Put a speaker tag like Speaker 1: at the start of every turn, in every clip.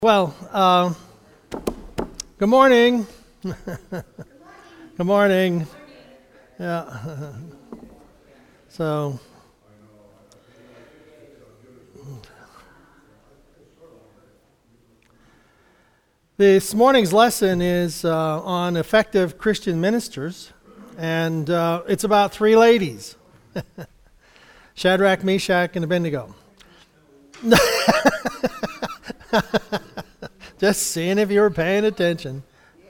Speaker 1: Well, good morning. Good morning. Yeah. So, this morning's lesson is on effective Christian ministers, and it's about three ladies, Shadrach, Meshach, and Abednego. Just seeing if you were paying attention.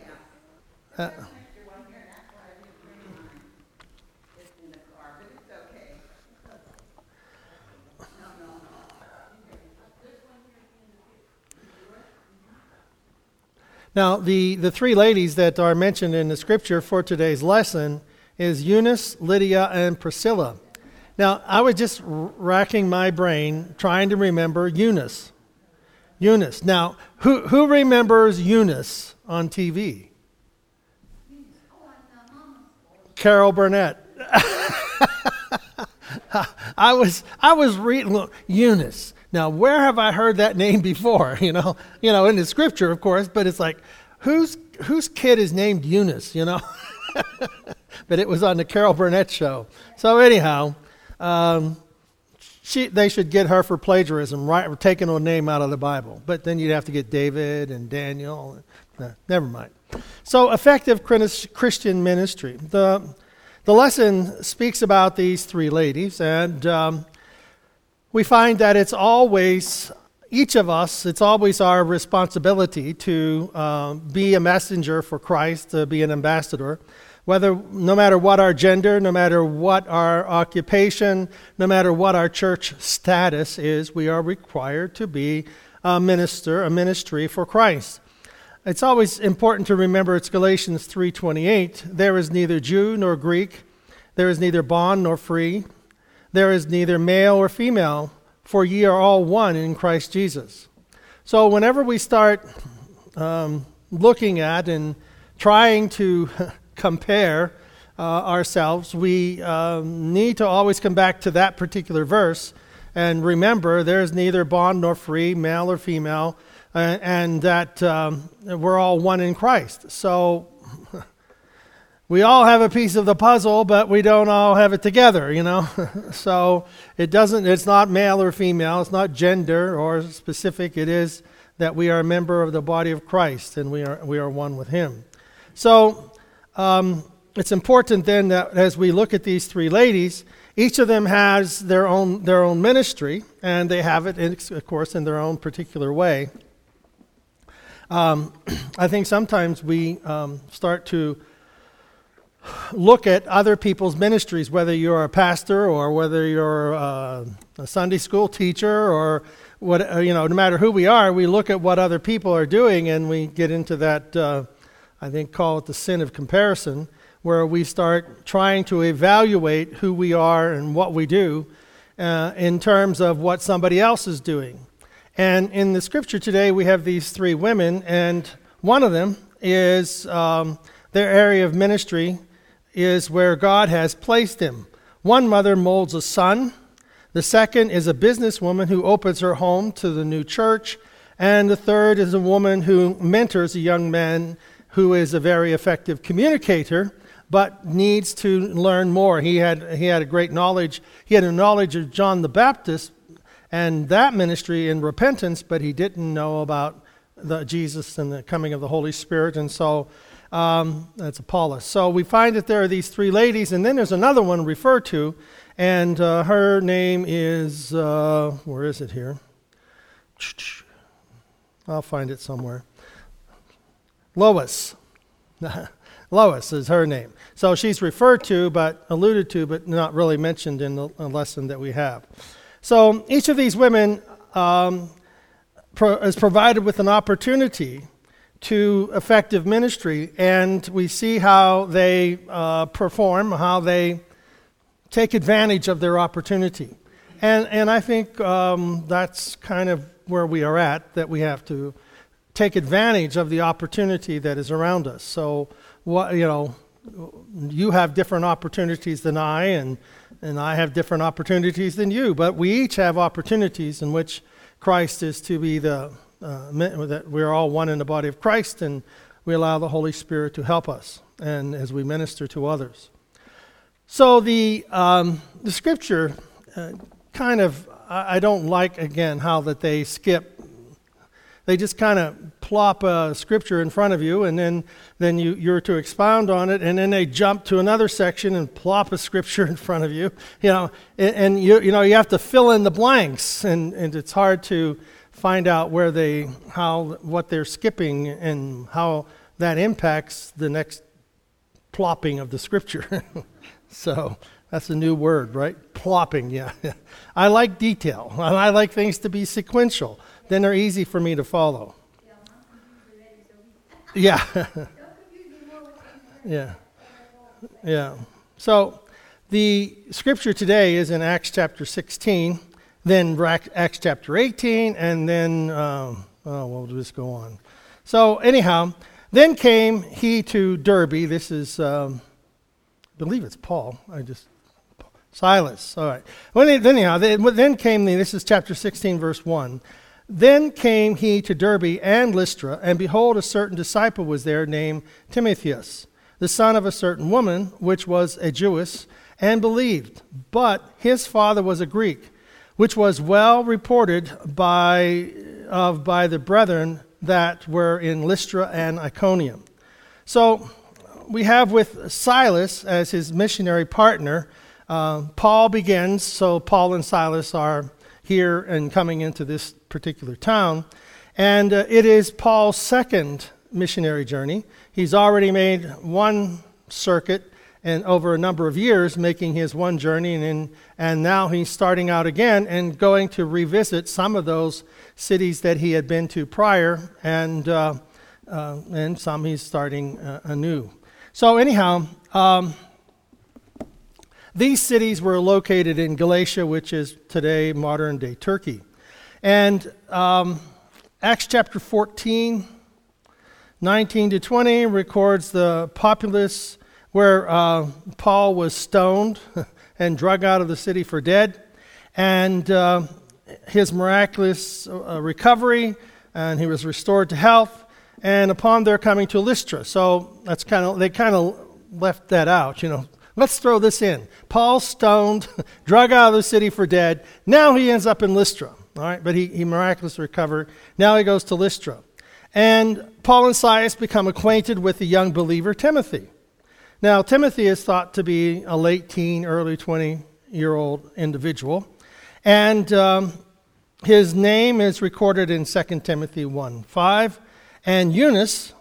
Speaker 1: Now, the three ladies that are mentioned in the scripture for today's lesson is Eunice, Lydia, and Priscilla. Now, I was just racking my brain trying to remember Eunice. Eunice. Now, who remembers Eunice on TV? Carol Burnett. I was reading Eunice. Now, where have I heard that name before? You know, in the scripture, of course. But it's like, whose kid is named Eunice? But it was on the Carol Burnett show. So anyhow. They should get her for plagiarism, right? Taking a name out of the Bible. But then you'd have to get David and Daniel. Never mind. So, effective Christian ministry. The lesson speaks about these three ladies, and we find that it's always, each of us, it's always our responsibility to be a messenger for Christ, to be an ambassador. No matter what our gender, no matter what our occupation, no matter what our church status is, we are required to be a ministry for Christ. It's always important to remember it's Galatians 3:28. There is neither Jew nor Greek, there is neither bond nor free, there is neither male or female, for ye are all one in Christ Jesus. So whenever we start looking at and trying to compare ourselves, we need to always come back to that particular verse and remember there is neither bond nor free, male or female, and that we're all one in Christ. So we all have a piece of the puzzle, but we don't all have it together, So it's not male or female, it's not gender or specific, it is that we are a member of the body of Christ and we are one with Him. So it's important then that as we look at these three ladies, each of them has their own ministry, and they have it, of course, in their own particular way. I think sometimes we start to look at other people's ministries, whether you're a pastor or whether you're a Sunday school teacher or what, no matter who we are, we look at what other people are doing, and we get into that. I think call it the sin of comparison, where we start trying to evaluate who we are and what we do in terms of what somebody else is doing. And in the scripture today, we have these three women, and one of them is their area of ministry is where God has placed them. One mother molds a son. The second is a businesswoman who opens her home to the new church. And the third is a woman who mentors a young man who is a very effective communicator, but needs to learn more. He had a great knowledge. He had a knowledge of John the Baptist and that ministry in repentance, but he didn't know about Jesus and the coming of the Holy Spirit, and so that's Apollos. So we find that there are these three ladies, and then there's another one referred to, and her name is, where is it here? I'll find it somewhere. Lois. Lois is her name. So she's referred to, but alluded to, but not really mentioned in the lesson that we have. So each of these women is provided with an opportunity to effective ministry, and we see how they perform, how they take advantage of their opportunity. And I think that's kind of where we are at, that we have to take advantage of the opportunity that is around us. So, you have different opportunities than I, and I have different opportunities than you, but we each have opportunities in which Christ is to be the that we're all one in the body of Christ, and we allow the Holy Spirit to help us and as we minister to others. So the scripture kind of, I don't like, again, how that they skip. They just kind of plop a scripture in front of you, and then you're to expound on it, and then they jump to another section and plop a scripture in front of you. And you have to fill in the blanks, and it's hard to find out what they're skipping and how that impacts the next plopping of the scripture. So that's a new word, right? Plopping, yeah. I like detail, and I like things to be sequential. Then they're easy for me to follow. Yeah. Yeah. So the scripture today is in Acts chapter 16, then Acts chapter 18, and then, we'll just go on. So anyhow, then came he to Derbe. This is, I believe it's Paul. Silas. All right. Then came this is chapter 16, verse 1. Then came he to Derbe and Lystra, and behold, a certain disciple was there named Timotheus, the son of a certain woman, which was a Jewess, and believed. But his father was a Greek, which was well reported by the brethren that were in Lystra and Iconium. So we have with Silas as his missionary partner. Paul begins, so Paul and Silas are here and coming into this particular town. And it is Paul's second missionary journey. He's already made one circuit and over a number of years making his one journey, and now he's starting out again and going to revisit some of those cities that he had been to prior, and some he's starting anew. So anyhow, these cities were located in Galatia, which is today modern-day Turkey. And Acts chapter 14, 19 to 20 records the populace where Paul was stoned and drug out of the city for dead, and his miraculous recovery, and he was restored to health, and upon their coming to Lystra. So they kind of left that out, Let's throw this in. Paul stoned, drug out of the city for dead. Now he ends up in Lystra. All right, but he miraculously recovered. Now he goes to Lystra. And Paul and Silas become acquainted with the young believer Timothy. Now, Timothy is thought to be a late teen, early 20-year-old individual. And his name is recorded in 2 Timothy 1:5. And Eunice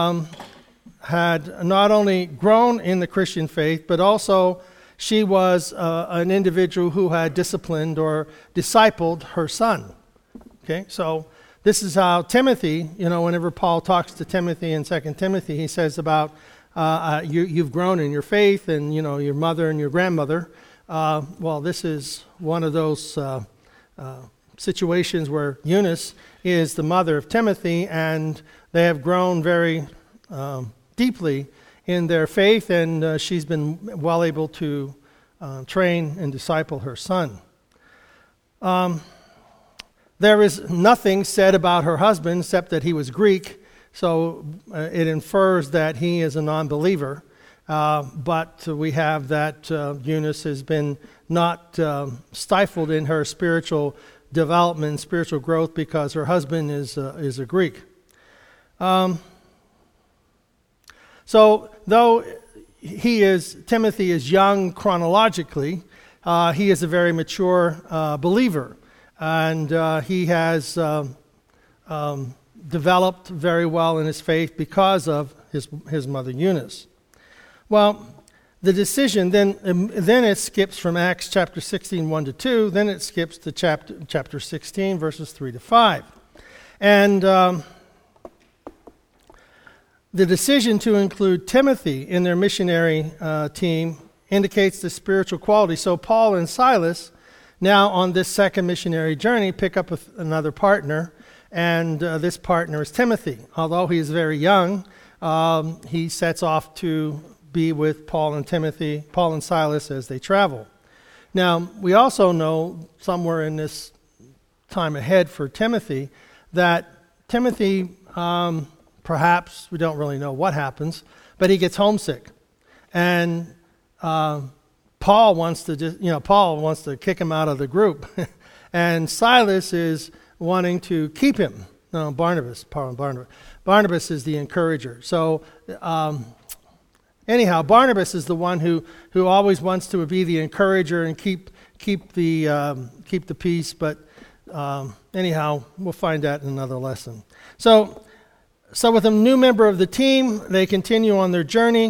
Speaker 1: had not only grown in the Christian faith, but also she was an individual who had disciplined or discipled her son. Okay, so this is how Timothy, whenever Paul talks to Timothy in 2 Timothy, he says about you've grown in your faith, and your mother and your grandmother. Well, this is one of those situations where Eunice is the mother of Timothy, and they have grown very deeply in their faith, and she's been well able to train and disciple her son. There is nothing said about her husband except that he was Greek, so it infers that he is a non-believer. But we have that Eunice has been not stifled in her spiritual development, spiritual growth, because her husband is a Greek. So though Timothy is young chronologically, he is a very mature believer, and he has developed very well in his faith because of his mother Eunice. Well, the decision then it skips from Acts chapter 16, 1 to 2, then it skips to chapter 16, verses 3 to 5. And the decision to include Timothy in their missionary team indicates the spiritual quality. So Paul and Silas, now on this second missionary journey, pick up another partner, and this partner is Timothy. Although he is very young, he sets off to be with Paul and Silas as they travel. Now, we also know somewhere in this time ahead for Timothy that Timothy, perhaps, we don't really know what happens, but he gets homesick. And Paul wants to kick him out of the group. And Silas is wanting to keep him. No, Barnabas is the encourager. So anyhow, Barnabas is the one who always wants to be the encourager and keep the peace. But anyhow, we'll find that in another lesson. So with a new member of the team, they continue on their journey.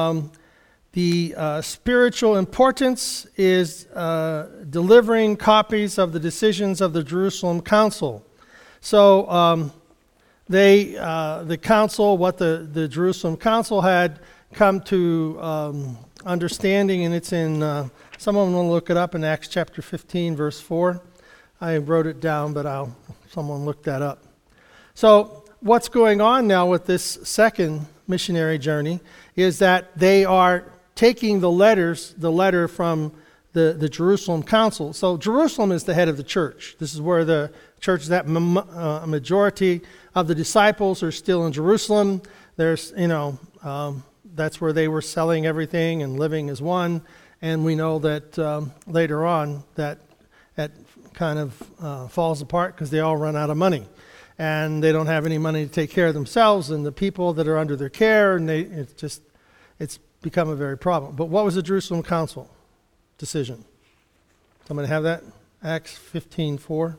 Speaker 1: The spiritual importance is delivering copies of the decisions of the Jerusalem Council. So the council, what the Jerusalem Council had come to understanding, and it's in, someone will look it up in Acts chapter 15, verse 4. I wrote it down, but someone look that up. So what's going on now with this second missionary journey is that they are taking the letter from the Jerusalem Council. So Jerusalem is the head of the church. This is where the church, that majority of the disciples are still in Jerusalem. There's, that's where they were selling everything and living as one. And we know that later on that kind of falls apart because they all run out of money. And they don't have any money to take care of themselves and the people that are under their care, and it's become a very problem. But what was the Jerusalem Council decision? Somebody have that? Acts 15:4.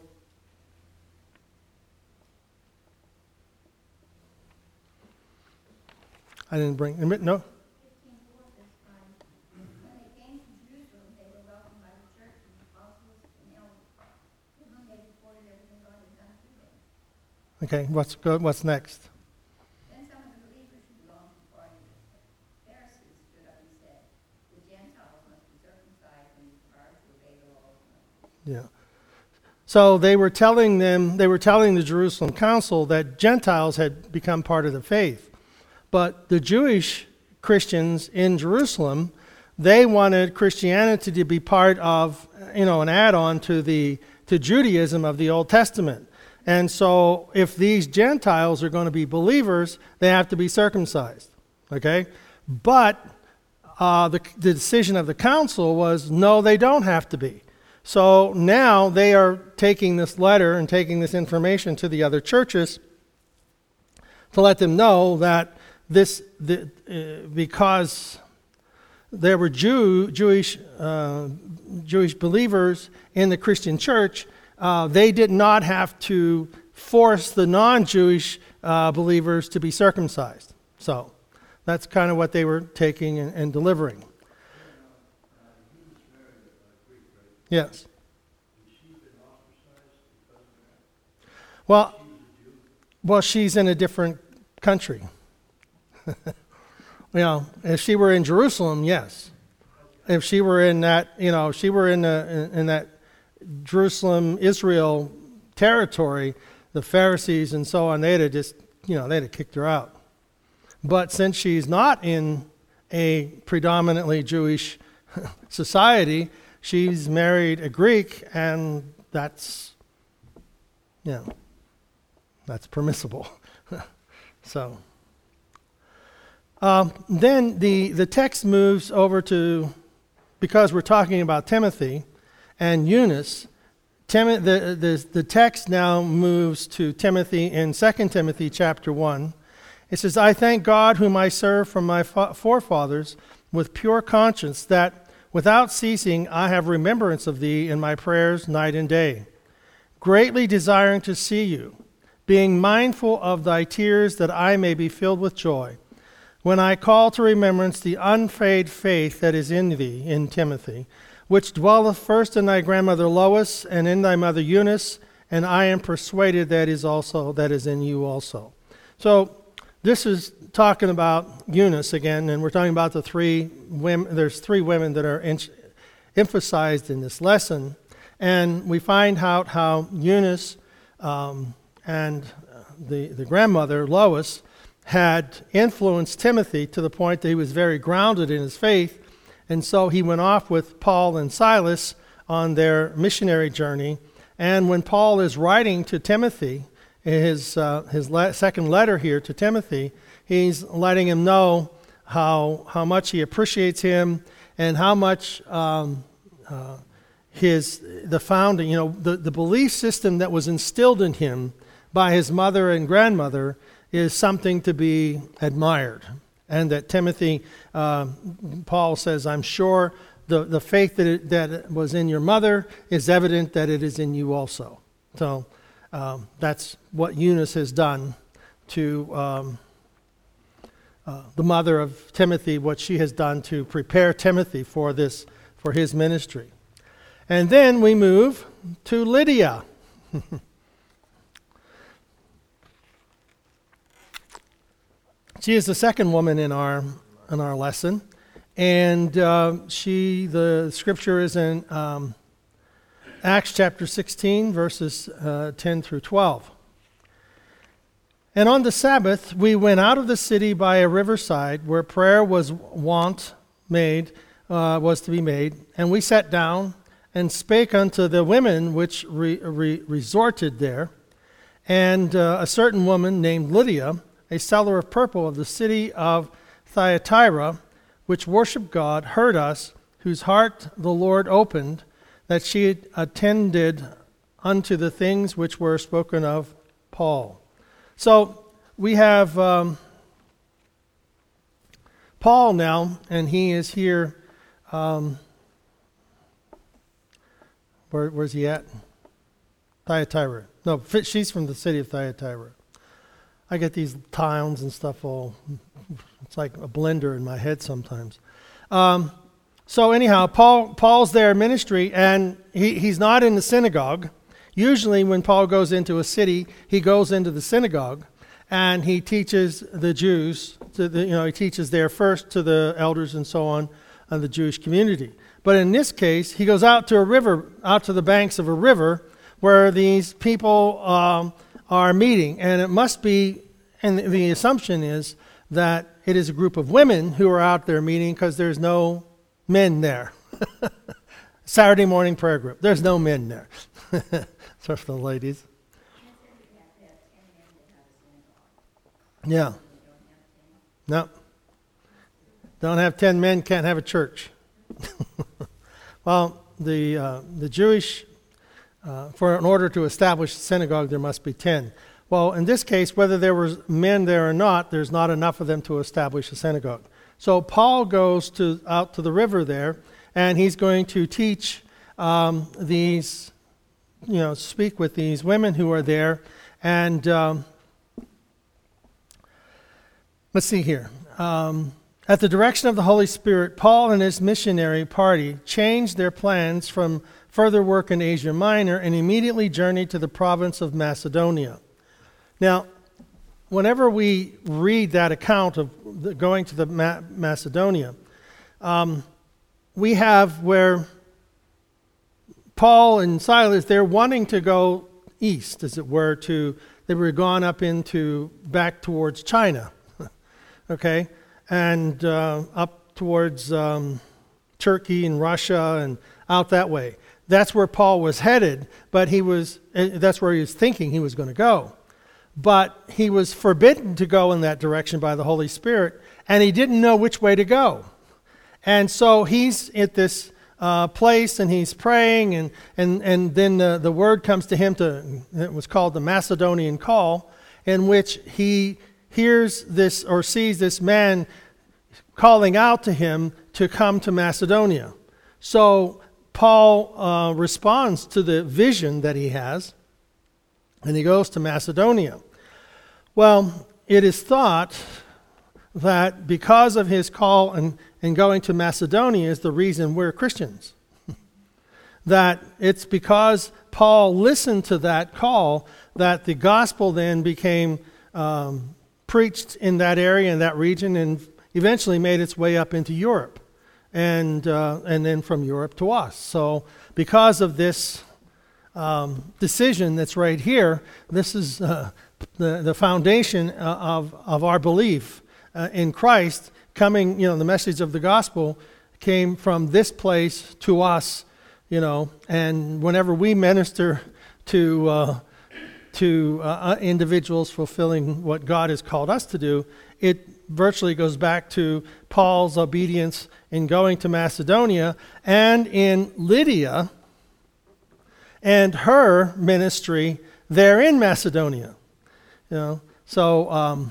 Speaker 1: I didn't bring no. Okay, what's next?
Speaker 2: Then some of the believers who belonged to the party of the Pharisees stood up and said, the Gentiles must be circumcised and required to obey the law of Moses.
Speaker 1: Yeah. So they were telling the Jerusalem Council that Gentiles had become part of the faith. But the Jewish Christians in Jerusalem, they wanted Christianity to be part of, an add-on to Judaism of the Old Testament. And so if these Gentiles are going to be believers, they have to be circumcised. Okay? But the decision of the council was, no, they don't have to be. So now they are taking this letter and taking this information to the other churches to let them know that because there were Jewish believers in the Christian church, they did not have to force the non-Jewish believers to be circumcised. So that's kind of what they were taking and delivering. Yes. Well, she's in a different country. If she were in Jerusalem, yes. If she were in that, she were in that Jerusalem, Israel territory, the Pharisees and so on, they'd have just, they'd have kicked her out. But since she's not in a predominantly Jewish society, she's married a Greek, and that's permissible. So then the text moves over to, because we're talking about Timothy and Eunice, the text now moves to Timothy in 2 Timothy chapter 1. It says, I thank God whom I serve from my forefathers with pure conscience, that without ceasing I have remembrance of thee in my prayers night and day, greatly desiring to see you, being mindful of thy tears, that I may be filled with joy, when I call to remembrance the unfeigned faith that is in thee, in Timothy, which dwelleth first in thy grandmother Lois and in thy mother Eunice, and I am persuaded that is in you also. So this is talking about Eunice again, and we're talking about the three women. There's three women that are emphasized in this lesson, and we find out how Eunice and the grandmother Lois had influenced Timothy to the point that he was very grounded in his faith. And so he went off with Paul and Silas on their missionary journey. And when Paul is writing to Timothy, his second letter here to Timothy, he's letting him know how much he appreciates him and how much the founding, the belief system that was instilled in him by his mother and grandmother is something to be admired. And that Timothy, Paul says, I'm sure the faith that was in your mother is evident that it is in you also. So that's what Eunice has done to the mother of Timothy, what she has done to prepare Timothy for his ministry. And then we move to Lydia. She is the second woman in our lesson, and the scripture is in Acts chapter 16, verses 10 through 12. And on the Sabbath we went out of the city by a riverside where prayer was to be made, and we sat down and spake unto the women which resorted there, and a certain woman named Lydia, a seller of purple of the city of Thyatira, which worshiped God, heard us, whose heart the Lord opened, that she attended unto the things which were spoken of Paul. So we have Paul now, and he is here. Where's he at? Thyatira. No, she's from the city of Thyatira. I get these towns and stuff it's like a blender in my head sometimes. So anyhow, Paul's there in ministry, and he's not in the synagogue. Usually when Paul goes into a city, he goes into the synagogue, and he teaches the Jews. He teaches there first to the elders and so on of the Jewish community. But in this case, he goes out to a river, out to the banks of a river, where these people are meeting, and it must be, and the assumption is that it is a group of women who are out there meeting because there's no men there. Saturday morning prayer group. There's no men there. Sorry for the ladies. Yeah. No. Don't have 10 men, can't have a church. Well, the Jewish, in order to establish a synagogue, there must be 10. Well, in this case, whether there were men there or not, there's not enough of them to establish a synagogue. So Paul goes out to the river there, and he's going to teach speak with these women who are there. And let's see here. At the direction of the Holy Spirit, Paul and his missionary party changed their plans from further work in Asia Minor and immediately journeyed to the province of Macedonia. Now, whenever we read that account of going to the Macedonia, we have where Paul and Silas, they're wanting to go east, as it were, they were gone back towards China, okay, and up towards Turkey and Russia and out that way. That's where Paul was headed, but that's where he was thinking he was going to go. But he was forbidden to go in that direction by the Holy Spirit, and he didn't know which way to go. And so he's at this place, and he's praying, and then the word comes to him it was called the Macedonian call, in which he hears this or sees this man calling out to him to come to Macedonia. So Paul responds to the vision that he has, and he goes to Macedonia. Well, it is thought that because of his call and going to Macedonia is the reason we're Christians. That it's because Paul listened to that call that the gospel then became preached in that area, in that region, and eventually made its way up into Europe, and then from Europe to us. So because of this decision that's right here, this is the foundation of our belief in Christ coming, the message of the gospel came from this place to us, and whenever we minister to to individuals fulfilling what God has called us to do, it virtually goes back to Paul's obedience in going to Macedonia and in Lydia and her ministry there in Macedonia. You know, so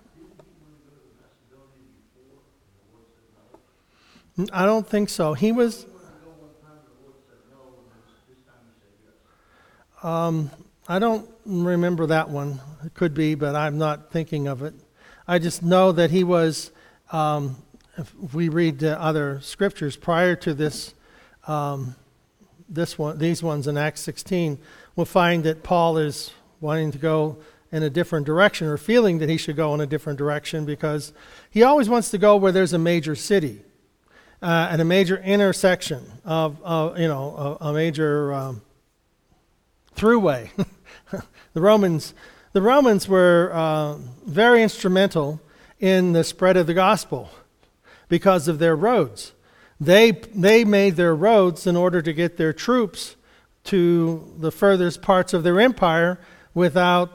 Speaker 1: I don't think so. He was. I don't remember that one. It could be, but I'm not thinking of it. I just know that he was. If we read other scriptures prior to this, these ones in Acts 16, we'll find that Paul is wanting to go in a different direction, or feeling that he should go in a different direction, because he always wants to go where there's a major city and a major intersection of a major throughway. The Romans were very instrumental in the spread of the gospel because of their roads. They made their roads in order to get their troops to the furthest parts of their empire without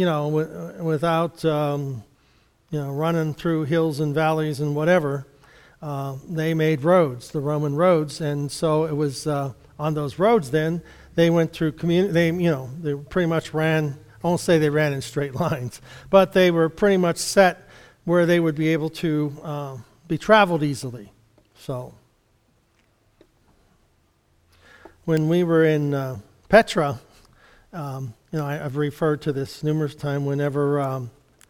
Speaker 1: running through hills and valleys and whatever. They made roads, the Roman roads, and so it was on those roads. Then they went through they pretty much ran. I won't say they ran in straight lines, but they were pretty much set where they would be able to be traveled easily. So when we were in Petra, I've referred to this numerous times. Whenever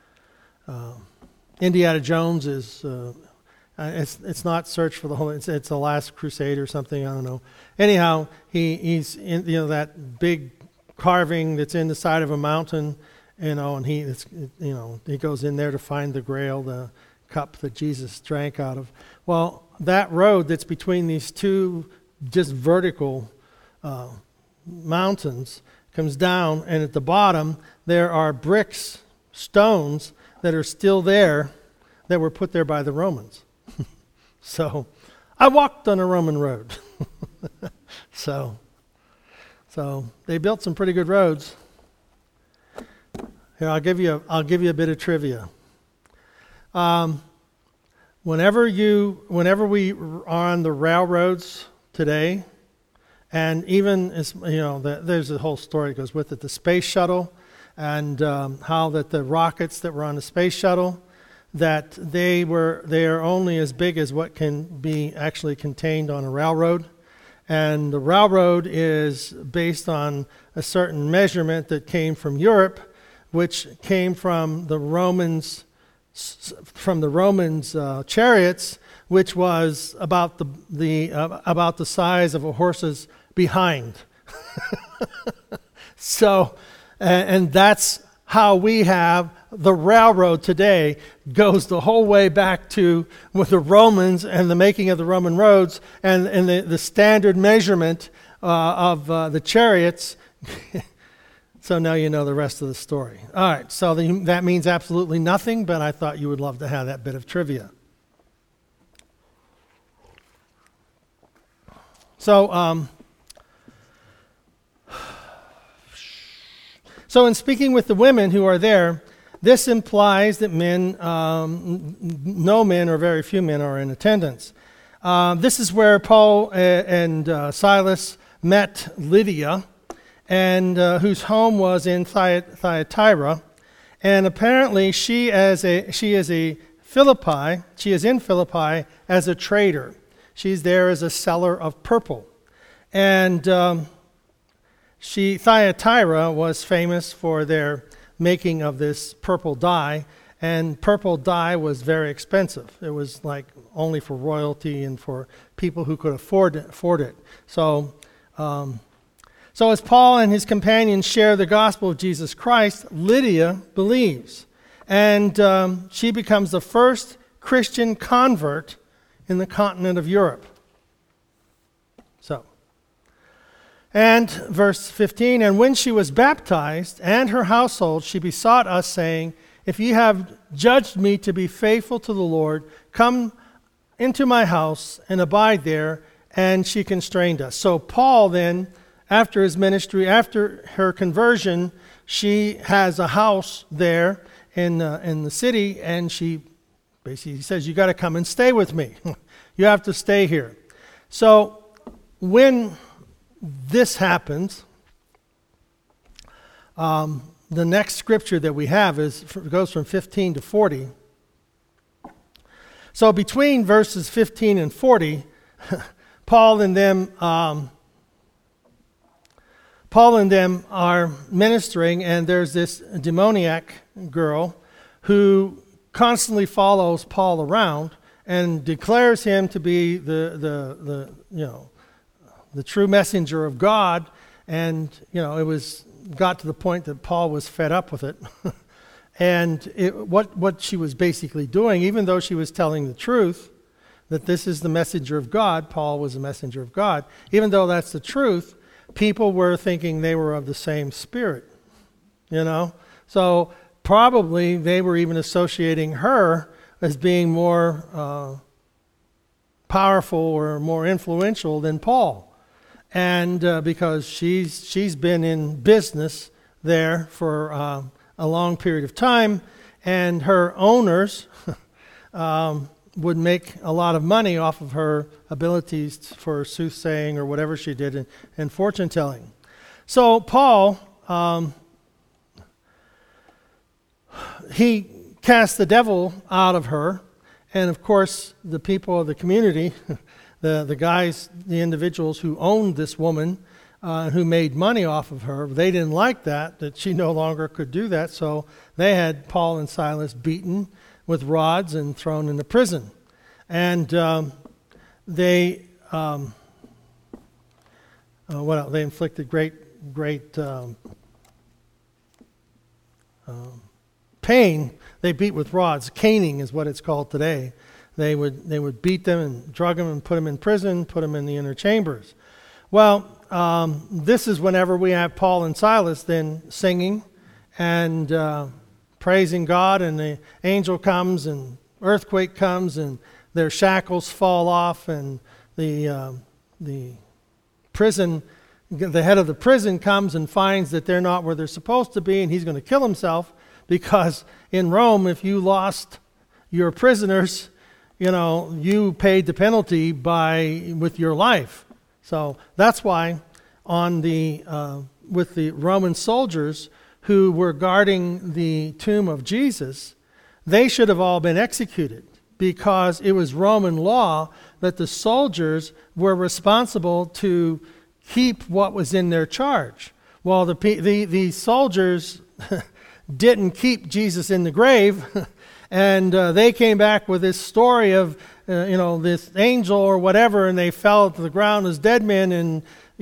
Speaker 1: Indiana Jones is, it's not Search for the Holy, it's The Last Crusade or something. I don't know. Anyhow, he's in that big carving that's in the side of a mountain, and he goes in there to find the Grail, the cup that Jesus drank out of. Well, that road that's between these two just vertical mountains comes down, and at the bottom there are bricks, stones that are still there that were put there by the Romans. So I walked on a Roman road. So they built some pretty good roads. Here, I'll give you a bit of trivia. Whenever we are on the railroads today, and even there's a whole story that goes with it, the space shuttle, and how that the rockets that were on the space shuttle, that they are only as big as what can be actually contained on a railroad. And the railroad is based on a certain measurement that came from Europe, which came from the Romans chariots, which was about the size of a horse's behind. So, and that's how we have the railroad today. Goes the whole way back to with the Romans and the making of the Roman roads and the standard measurement of the chariots. So now you know the rest of the story. All right, so that means absolutely nothing, but I thought you would love to have that bit of trivia. So in speaking with the women who are there, this implies that no men or very few men are in attendance. This is where Paul and Silas met Lydia, and whose home was in Thyatira, and apparently she is in Philippi as a trader. She's there as a seller of purple, and Thyatira was famous for their making of this purple dye, and purple dye was very expensive. It was like only for royalty and for people who could afford it. So as Paul and his companions share the gospel of Jesus Christ, Lydia believes, and she becomes the first Christian convert in the continent of Europe. And verse 15, and when she was baptized and her household, she besought us, saying, if ye have judged me to be faithful to the Lord, come into my house and abide there. And she constrained us. So Paul then, after his ministry, after her conversion, she has a house there in the city, and she basically says, you got to come and stay with me. You have to stay here. So when this happens, the next scripture that we have goes from 15 to 40. So between verses 15 and 40, Paul and them are ministering, and there's this demoniac girl who constantly follows Paul around and declares him to be the true messenger of God. And it got to the point that Paul was fed up with it. And what she was basically doing, even though she was telling the truth, that this is the messenger of God, Paul was a messenger of God, even though that's the truth, people were thinking they were of the same spirit, So probably they were even associating her as being more powerful or more influential than Paul. And because she's been in business there for a long period of time, and her owners would make a lot of money off of her abilities for soothsaying or whatever she did in fortune telling. So Paul, he cast the devil out of her, and of course the people of the community, the guys, the individuals who owned this woman, who made money off of her, they didn't like that she no longer could do that, so they had Paul and Silas beaten with rods and thrown into prison. And they inflicted great pain. They beat with rods. Caning is what it's called today. They would beat them and drug them and put them in prison, put them in the inner chambers. Well, this is whenever we have Paul and Silas then singing and praising God, and the angel comes and earthquake comes and their shackles fall off, and the head of the prison comes and finds that they're not where they're supposed to be, and he's going to kill himself, because in Rome, if you lost your prisoners, you paid the penalty with your life. So that's why with the Roman soldiers who were guarding the tomb of Jesus, they should have all been executed, because it was Roman law that the soldiers were responsible to keep what was in their charge. Well, the soldiers didn't keep Jesus in the grave, and they came back with this story of this angel or whatever, and they fell to the ground as dead men, and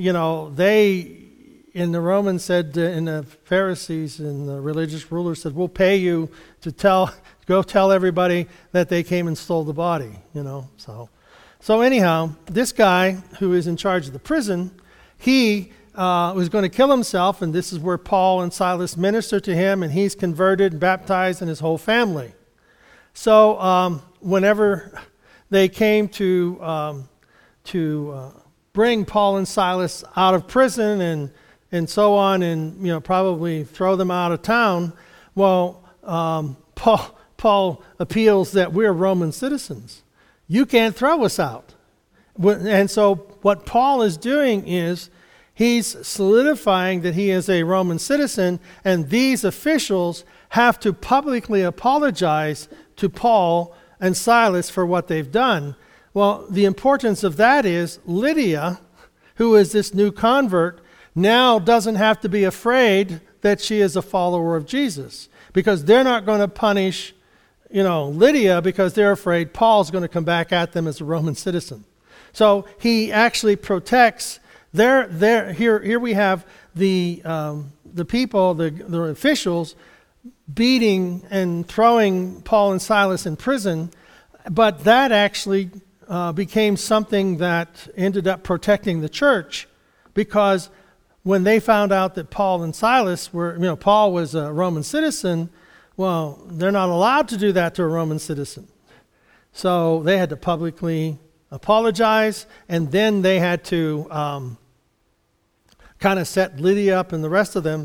Speaker 1: the Romans said, and the Pharisees and the religious rulers said, we'll pay you to go tell everybody that they came and stole the body, So anyhow, this guy who is in charge of the prison, he was going to kill himself, and this is where Paul and Silas minister to him, and he's converted and baptized, and his whole family. So whenever they came to bring Paul and Silas out of prison and so on, and probably throw them out of town, well, Paul appeals that we're Roman citizens. You can't throw us out. And so what Paul is doing is he's solidifying that he is a Roman citizen, and these officials have to publicly apologize to Paul and Silas for what they've done. Well, the importance of that is Lydia, who is this new convert, now doesn't have to be afraid that she is a follower of Jesus, because they're not going to punish Lydia because they're afraid Paul's going to come back at them as a Roman citizen. So he actually protects here we have the people, the officials, beating and throwing Paul and Silas in prison, but that actually became something that ended up protecting the church, because when they found out that Paul and Silas Paul was a Roman citizen, well, they're not allowed to do that to a Roman citizen. So they had to publicly apologize, and then they had to kind of set Lydia up and the rest of them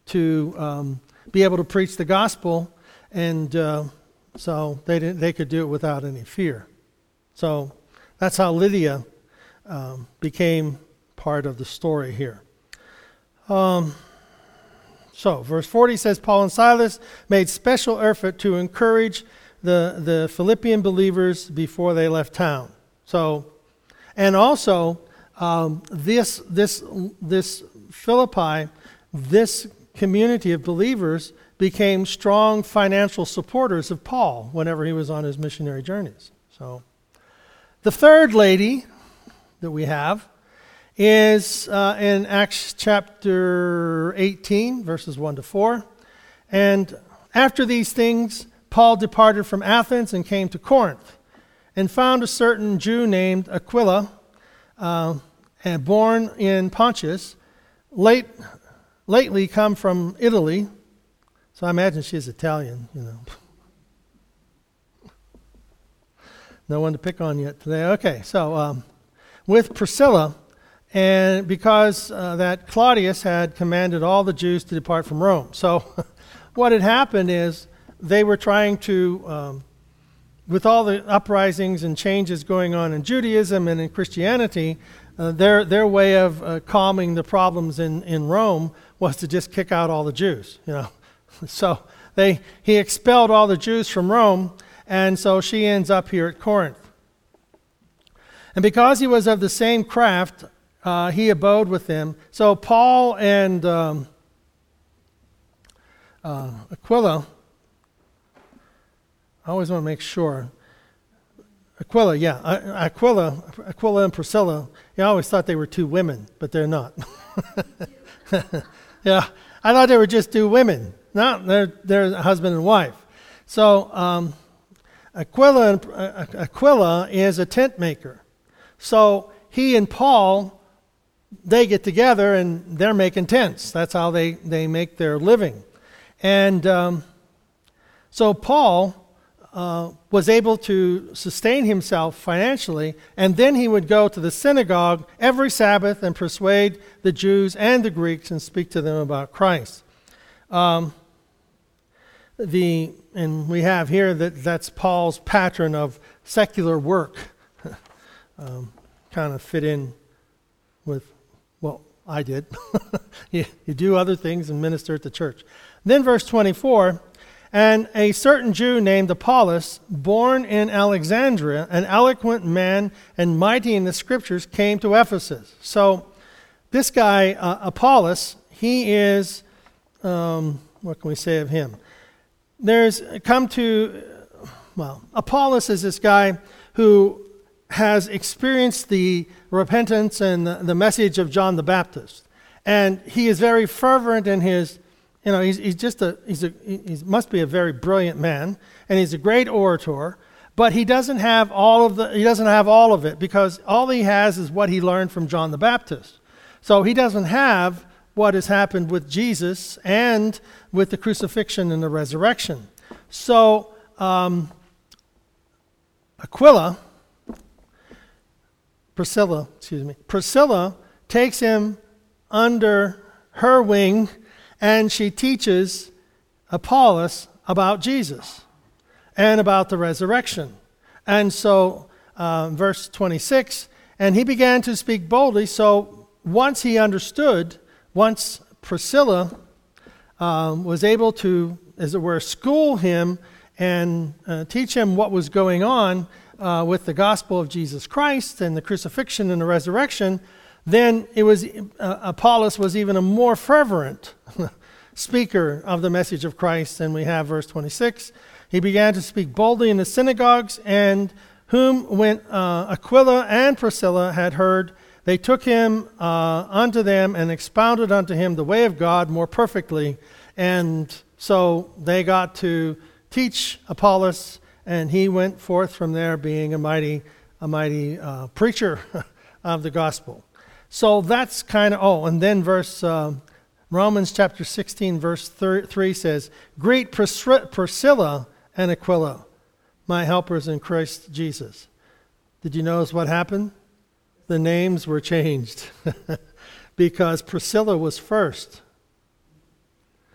Speaker 1: to be able to preach the gospel, and so they could do it without any fear. So that's how Lydia became part of the story here. So verse 40 says, Paul and Silas made special effort to encourage the Philippian believers before they left town. So, and also this Philippi, this community of believers became strong financial supporters of Paul whenever he was on his missionary journeys. So, the third lady that we have is in Acts chapter 18, verses 1 to 4. And after these things, Paul departed from Athens and came to Corinth, and found a certain Jew named Aquila, and born in Pontus, lately come from Italy. So I imagine she's Italian, No one to pick on yet today. Okay, so with Priscilla, and because that Claudius had commanded all the Jews to depart from Rome. So what had happened is they were trying to, with all the uprisings and changes going on in Judaism and in Christianity, their way of calming the problems in Rome was to just kick out all the Jews, So he expelled all the Jews from Rome, and so she ends up here at Corinth. And because he was of the same craft, he abode with them. So Paul and Aquila, I always want to make sure. Aquila and Priscilla, I always thought they were two women, but they're not. Yeah, I thought they were just two women. No, they're husband and wife. So Aquila is a tent maker. So he and Paul, they get together and they're making tents. That's how they make their living. And so Paul was able to sustain himself financially, and then he would go to the synagogue every Sabbath and persuade the Jews and the Greeks and speak to them about Christ. And we have here that's Paul's pattern of secular work. Kind of fit in with what I did. you do other things and minister at the church. Then verse 24, and a certain Jew named Apollos, born in Alexandria, an eloquent man and mighty in the scriptures, came to Ephesus. So this guy, Apollos, he is, what can we say of him? Apollos is this guy who has experienced the repentance and the message of John the Baptist. And he is very fervent in his, he must be a very brilliant man, and he's a great orator, but he doesn't have all of it, because all he has is what he learned from John the Baptist. So he doesn't have what has happened with Jesus and with the crucifixion and the resurrection. So Priscilla takes him under her wing, and she teaches Apollos about Jesus and about the resurrection. And so, verse 26, and he began to speak boldly. So once Priscilla was able to, as it were, school him and teach him what was going on with the gospel of Jesus Christ and the crucifixion and the resurrection, then it was Apollos was even a more fervent speaker of the message of Christ. And we have verse 26. He began to speak boldly in the synagogues, and whom when Aquila and Priscilla had heard, they took him unto them and expounded unto him the way of God more perfectly. And so they got to teach Apollos, and he went forth from there being a mighty preacher of the gospel. So that's kind of, and then Romans chapter 16, verse 3 says, greet Priscilla and Aquila, my helpers in Christ Jesus. Did you notice what happened? The names were changed because Priscilla was first.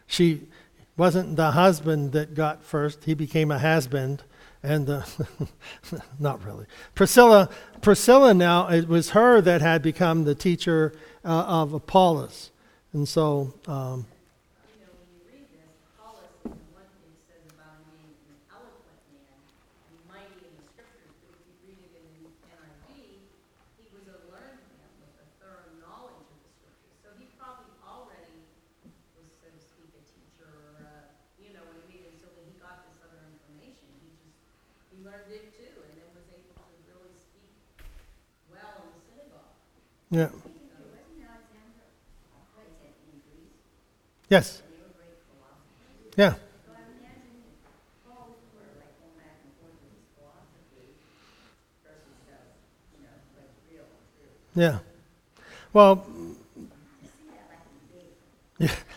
Speaker 1: She wasn't the husband that got first. He became a has-been. And not really. Priscilla now, it was her that had become the teacher of Apollos. And so...
Speaker 3: when you read this, Apollos, one thing it says about him being an eloquent man and mighty in the scriptures, but if you read it in the NIV, he was a learned man with a thorough knowledge of the scriptures. So he probably already was, so to speak, a teacher, or what I mean? And so when he got this other information, he learned it too, and then was able to really speak well in the synagogue.
Speaker 1: Yeah.
Speaker 2: Wasn't Alexander, what is it, in Greece?
Speaker 1: Yes.
Speaker 2: And they were great philosophers.
Speaker 1: Yeah.
Speaker 2: So I imagine Paul was sort of like going back and forth with his philosophy versus, what's real and true.
Speaker 1: Yeah. Well,
Speaker 2: I see that like in big.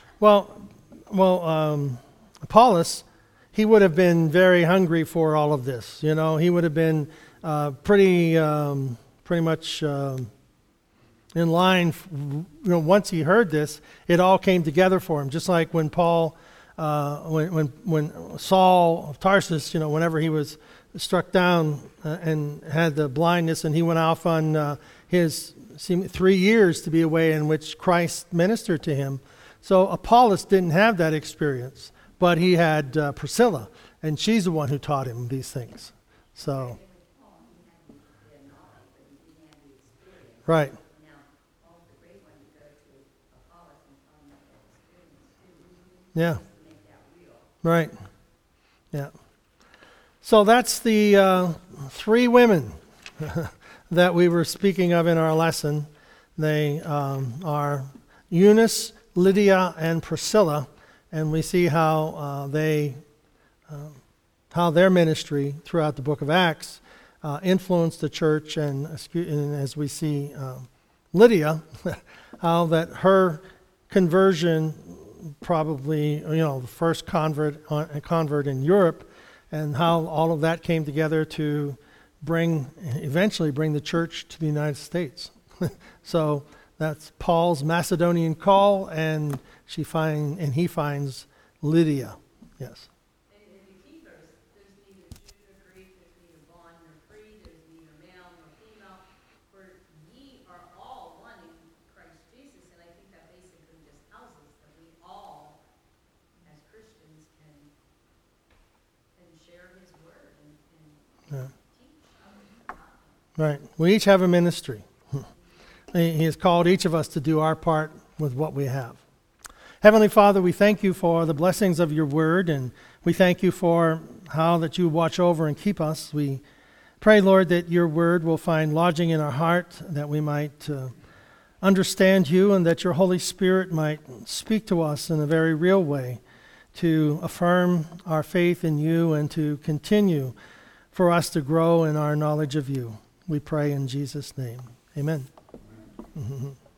Speaker 1: Apollos, he would have been very hungry for all of this. He would have been pretty much in line. Once he heard this, it all came together for him. Just like when Paul, when Saul of Tarsus, whenever he was struck down and had the blindness, and he went off on his 3 years to be away in which Christ ministered to him. So Apollos didn't have that experience, but he had Priscilla, and she's the one who taught him these things. So, right.
Speaker 2: Now, Paul's a great one to go to Apollos and tell him about that experience too.
Speaker 1: Yeah.
Speaker 2: To make that real.
Speaker 1: Right. Yeah. So that's the 3 women that we were speaking of in our lesson. They are Eunice, Lydia, and Priscilla, and we see how how their ministry throughout the book of Acts influenced the church, and as we see Lydia, how that her conversion, probably the first convert in Europe, and how all of that came together to eventually bring the church to the United States. So that's Paul's Macedonian call, and he finds Lydia. Yes.
Speaker 3: And the key verse, there's neither Jew nor Greek, there's neither bond nor free, there's neither male nor female, for ye are all one in Christ Jesus. And I think that basically just tells us that we all, as Christians, can share his word and
Speaker 1: Yeah.
Speaker 3: teach others about him.
Speaker 1: Right. We each have a ministry. He has called each of us to do our part with what we have. Heavenly Father, we thank you for the blessings of your word, and we thank you for how that you watch over and keep us. We pray, Lord, that your word will find lodging in our heart, that we might understand you, and that your Holy Spirit might speak to us in a very real way to affirm our faith in you and to continue for us to grow in our knowledge of you. We pray in Jesus' name. Amen. Mm-hmm.